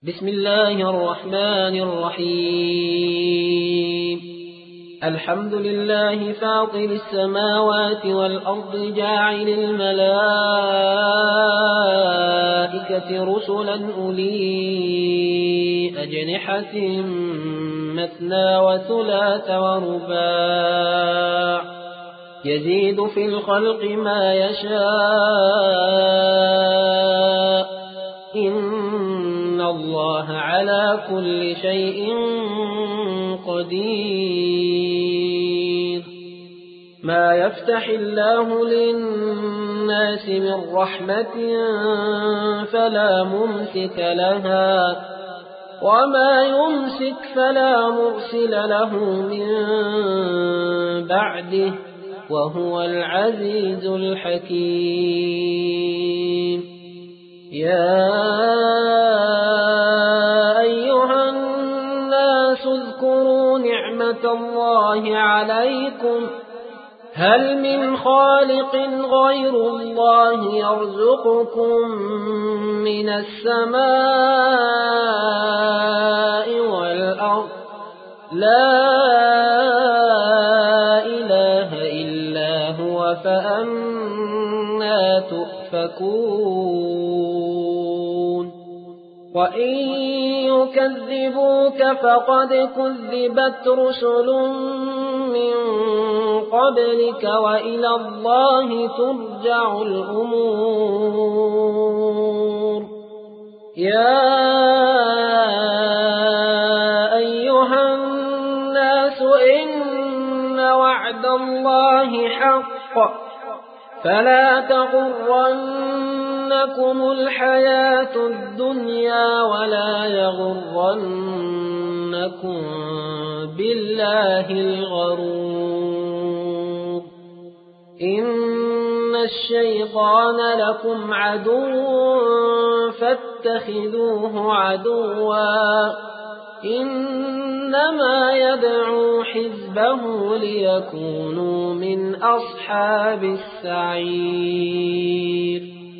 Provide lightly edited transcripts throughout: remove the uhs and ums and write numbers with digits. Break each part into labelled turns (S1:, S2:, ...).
S1: بسم الله الرحمن الرحيم الحمد لله فاطر السماوات والأرض جاعل الملائكة رسلا أولي أجنحة مثنى وثلاث ورباع يزيد في الخلق ما يشاء إن الله على كل شيء قدير ما يفتح الله للناس من رحمة فلا ممسك لها وما يمسك فلا مرسل له من بعده وهو العزيز الحكيم يا أيها الناس اذكروا نعمة الله عليكم هل من خالق غير الله يرزقكم من السماء والأرض لا إله إلا هو فأنى تؤفكون وإن يكذبوك فقد كذبت رسل من قبلك وإلى الله ترجع الأمور يا أيها الناس إن وعد الله حق فلا تغرنكم الحياة الدنيا ولا يغرنكم بالله الغرور إن الشيطان لكم عدو فاتخذوه عدوا إنما يدعو حزبه ليكونوا من أصحاب السعير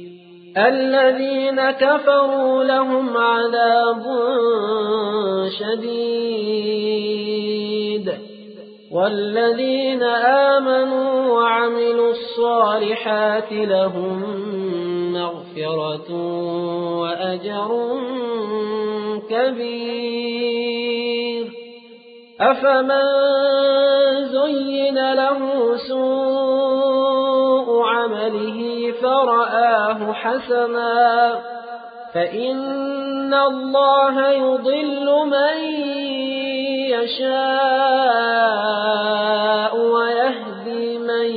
S1: الذين كفروا لهم عذاب شديد والذين آمنوا وعملوا الصالحات لهم مغفرة وأجر كبير أفمن زين له سوء عمله فرآه حسنا فإن الله يضل من يشاء ويهدي من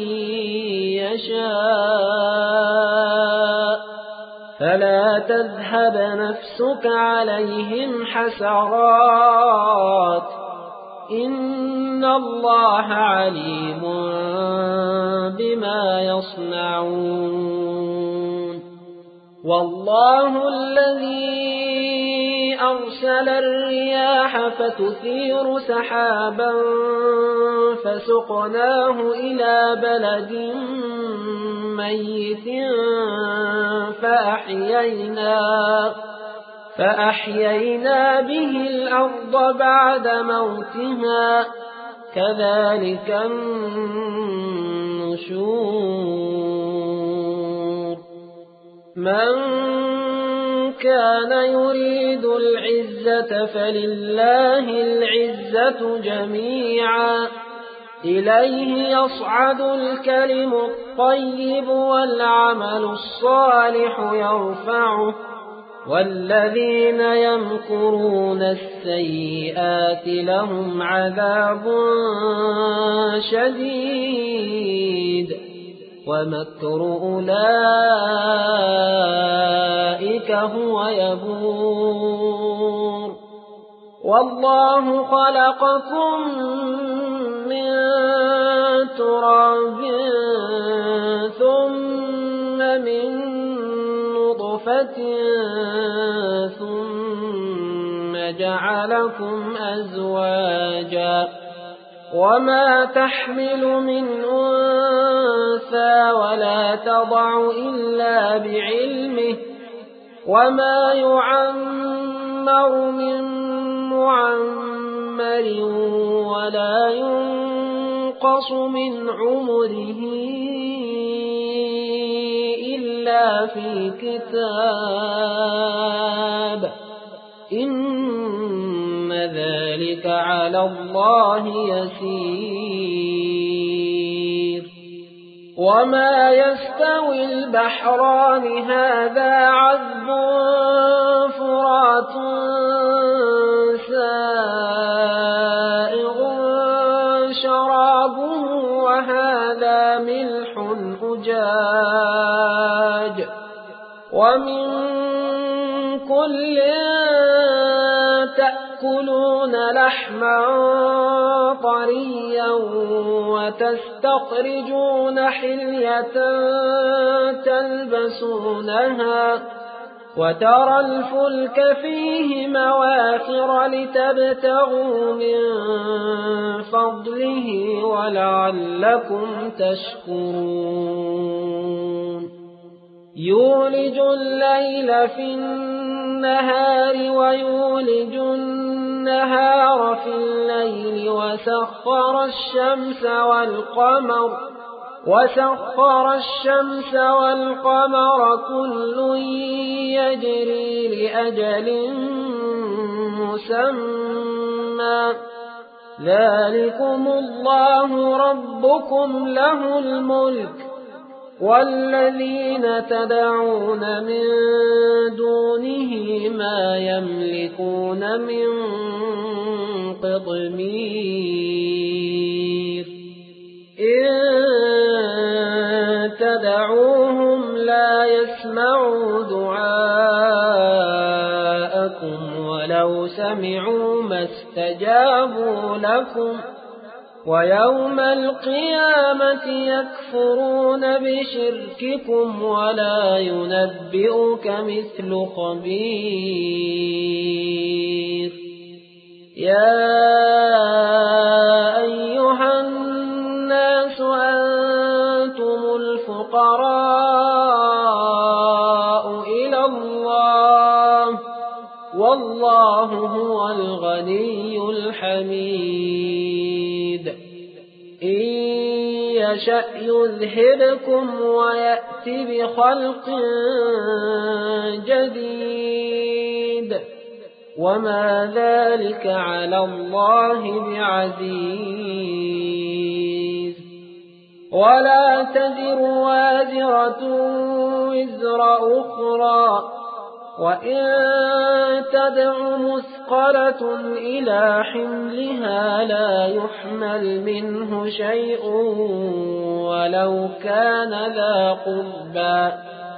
S1: يشاء فلا تذهب نفسك عليهم حسرات إن الله عليم بما يصنعون والله الذي أرسل الرياح فتثير سحابا فسقناه إلى بلد ميت فأحيينا به الأرض بعد موتها كذلك النشور من كان يريد العزة فلله العزة جميعا إليه يصعد الكلم الطيب والعمل الصالح يرفعه والذين يمكرون السيئات لهم عذاب شديد ومكر أولئك هو يبور والله خلقكم من تراب ثم من نطفة ثم جعلكم أزواجا وما تحمل من أنثى ولا تضع إلا بعلمه وما يعمر أكثر من معمر ولا ينقص من عمره إلا في كتاب إن ذلك على الله يسير وما يستوي البحران هذا عذب فرات سائغ شرابه وهذا ملح أجاج ومن كل تأكلون لحما طريا وتستخرجون حلية تلبسونها وترى الفلك فيه مواخر لتبتغوا من فضله ولعلكم تشكرون يولج الليل في النهار ويولج النهار في الليل وسخر الشمس والقمر كل يجري لأجل مسمى ذلكم الله ربكم له الملك والذين تدعون من دونه ما يملكون من قطمير إن تدعوهم لا يسمعوا دعاءكم ولو سمعوا ما استجابوا لكم ويوم القيامة يكفرون بشرككم ولا ينبئك مثل خبير يا أيها الناس أنتم الفقراء إلى الله والله هو الغني الحميد إن يشأ يذهبكم ويأت بخلق جديد وما ذلك على الله بعزيز ولا تزر وازرة وزر أخرى وإن تدع مثقلة إلى حملها لا يحمل منه شيء ولو كان ذا قربى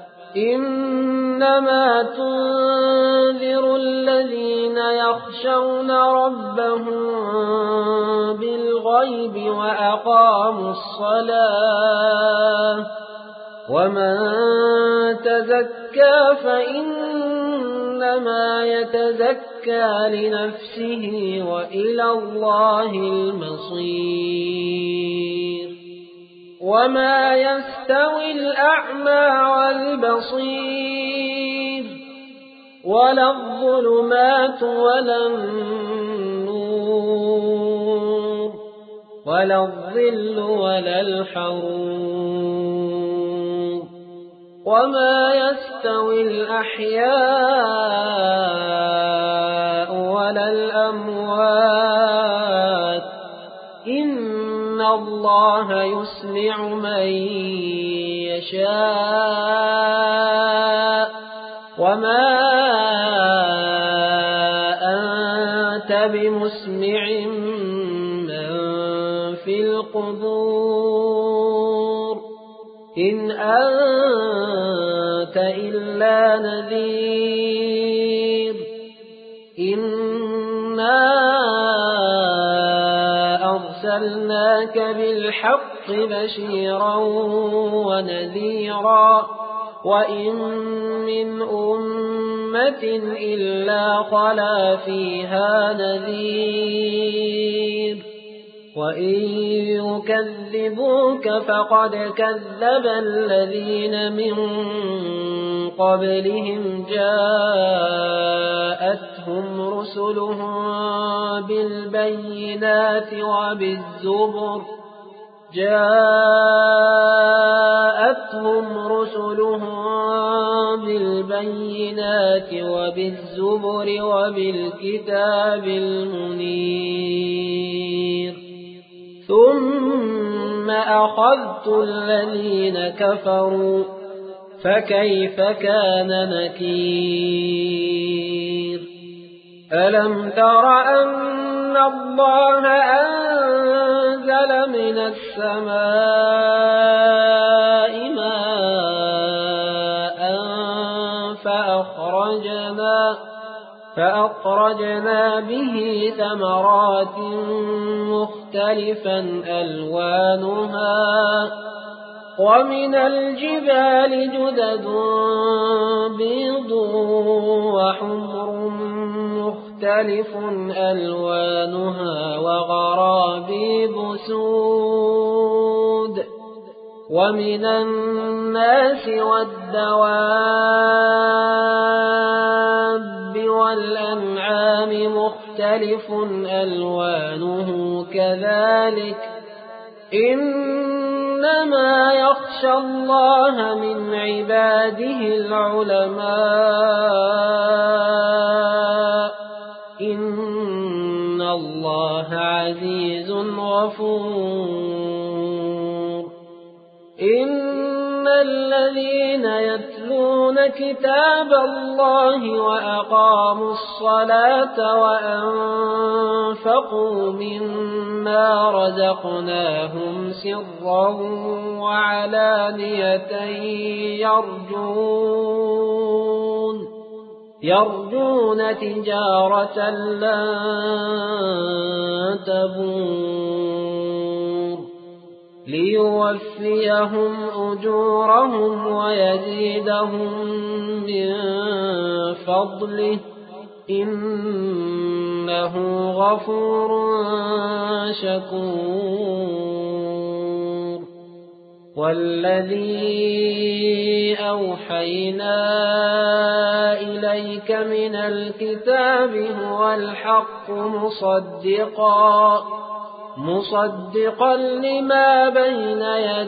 S1: إنما تنذر الذين يخشون ربهم بالغيب وأقاموا الصلاة ومن تزكى فإنما يتزكى لنفسه وإلى الله المصير وما يستوي الأعمى والبصير ولا الظلمات ولا النور ولا الظل ولا الحرور وما يستوي الأحياء ولا الأموات إن الله يسمع من يشاء وما أنت بمسمع من في القبور إن أنت إلا نذير إنا أرسلناك بالحق بشيرا ونذيرا وإن من أمة إلا خلا فيها نذير وإن يكذبوك فقد كذب الذين من قبلهم جاءتهم جاءتهم رسلهم بالبينات وبالزبر وبالكتاب المنير ثم أخذت الذين كفروا فكيف كان نكير ألم تر أن الله أنزل من السماء ماء فأخرجنا به ثمرات مختلفا ألوانها ومن الجبال جدد بيض وحمر مختلف ألوانها وغرابيب سود ومن الناس والدواب والأنعام مختلف ألوانه كذلك إنما يخشى الله من عباده العلماء إن الله عزيز غفور إن الذين يتلون كتاب الله وأقاموا الصلاة وأنفقوا مما رزقناهم سرا وعلانية يرجون تجارة لن تبور ليوفيهم أجورهم ويزيدهم من فضله إنه غفور شكور والذي أوحينا إليك من الكتاب هو الحق مصدقا لما بين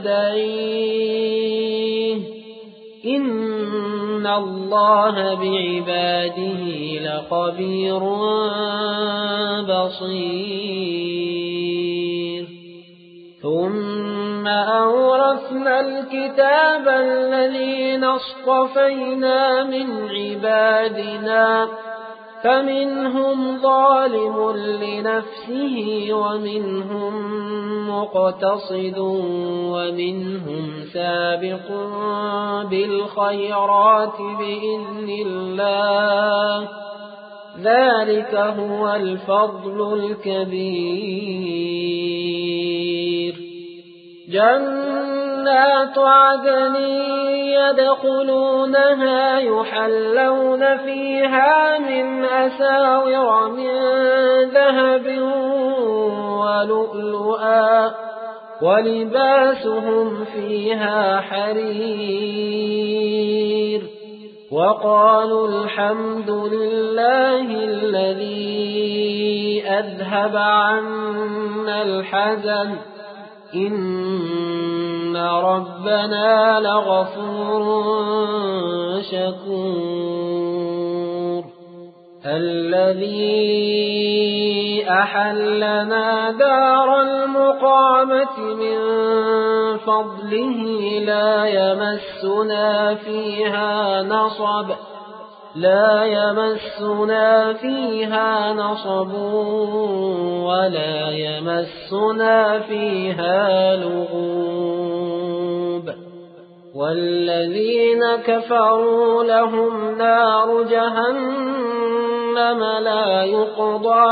S1: يديه إن الله بعباده لخبير بصير ثم أورثنا الكتاب الذين اصطفينا من عبادنا فمنهم ظالم لنفسه ومنهم مقتصد ومنهم سابق بالخيرات بإذن الله ذلك هو الفضل الكبير جنات عدن يدخلونها يحلون فيها من أساور من ذهب ولؤلؤا ولباسهم فيها حرير وقالوا الحمد لله الذي أذهب عنا الحزن إن ربنا لغفور شكور الذي أحلنا دار المقامة من فضله لا يمسنا فيها نصب ولا يمسنا فيها لغوب والذين كفروا لهم نار جهنم لا يقضى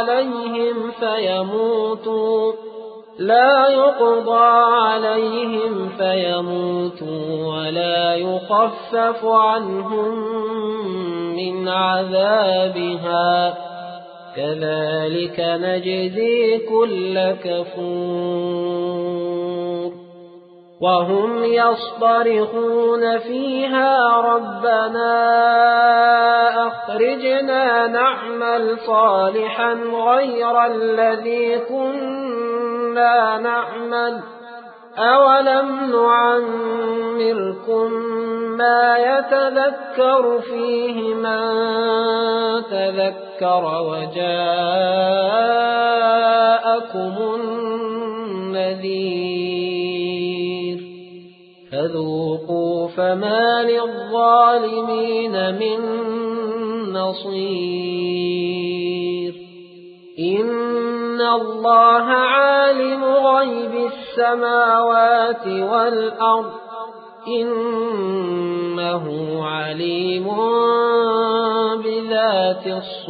S1: عليهم فيموتوا ولا يخفف عنهم من عذابها كذلك نجزي كل كفور وهم يصطرخون فيها ربنا أخرجنا نعمل صالحا غير الذي كنا نعمل أولم نعمركم ما يتذكر فيه من تذكر وجاءكم النذير فذوقوا فما للظالمين من نصير إن الله عالم غيب السماوات والأرض إنه عليم بذات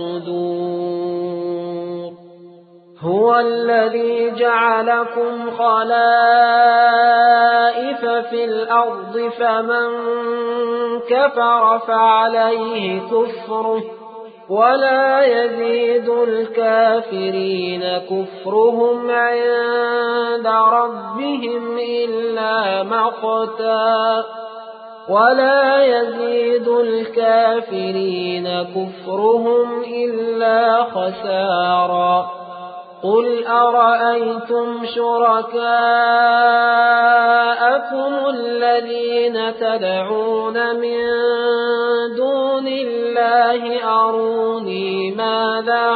S1: الصدور هو الذي جعلكم خلائف في الأرض فمن كفر فعليه كفره ولا يزيد الكافرين كفرهم عند ربهم إلا مقتا ولا يزيد الكافرين كفرهم إلا خسارا قل أرأيتم شركاءكم الذين تدعون من دون الله أروني ماذا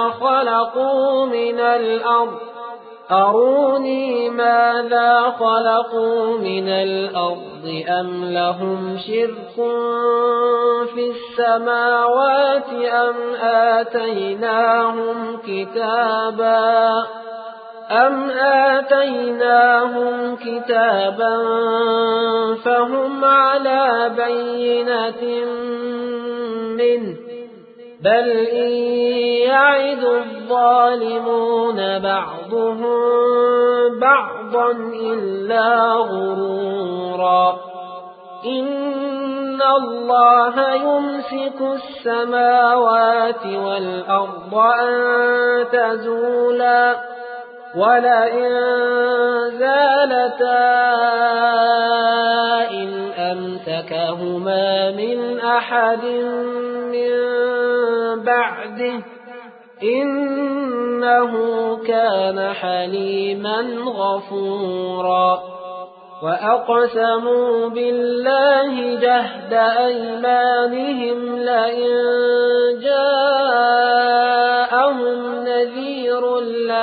S1: خلقوا من الأرض أم لهم شرك في السماوات أم آتيناهم كتابا فهم على بينة منه بل إن يعد الظالمون بعضهم بعضا إلا غرورا إن الله يمسك السماوات والأرض أن تزولا ولئن زالتا إن أمسكهما من أحد من بعده إنه كان حليما غفورا وأقسموا بالله جهد أيمانهم لئن جاءهم نذير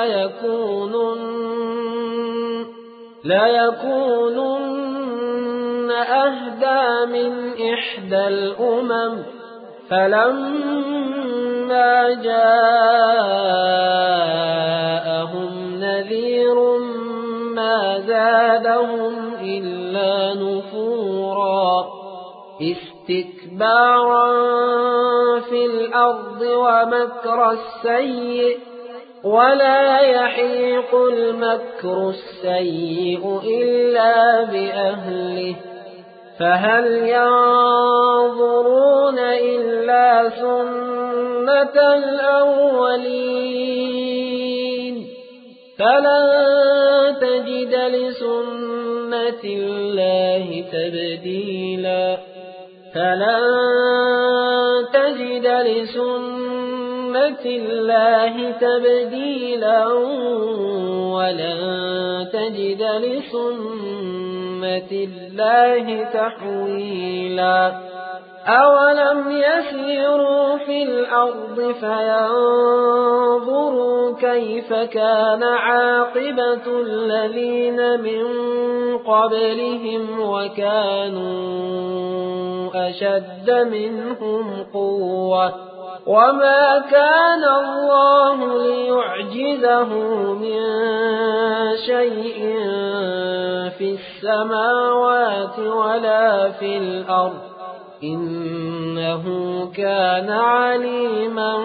S1: ليكونن أهدى من إحدى الأمم فلما جاءهم نذير ما زادهم إلا نفورا استكبارا في الأرض ومكر السيء ولا يحيق المكر السيء إلا بأهله فهل ينظرون إلا سنة الأولين فلن تجد لسنة الله تبديلا ولن تجد لسنة الله تحويلا أولم يسيروا في الأرض فينظروا كيف كان عاقبة الذين من قبلهم وكانوا أشد منهم قوة وما كان الله ليعجزه من شيء في السماوات ولا في الأرض إنه كان عليما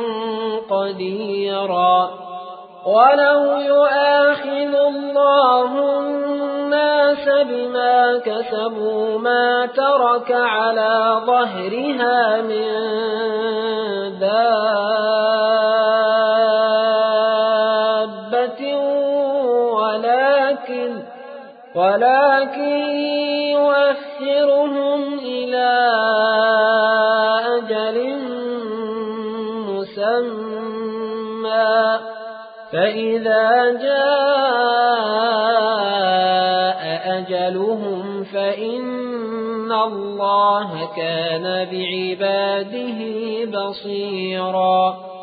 S1: قديرا ولو يؤاخذ الله الناس بما كسبوا ما ترك على ظهرها من دابة ولكن يؤخرهم إلى أجل مسمى فإذا جاء أجلهم فإن الله كان بعباده بصيرا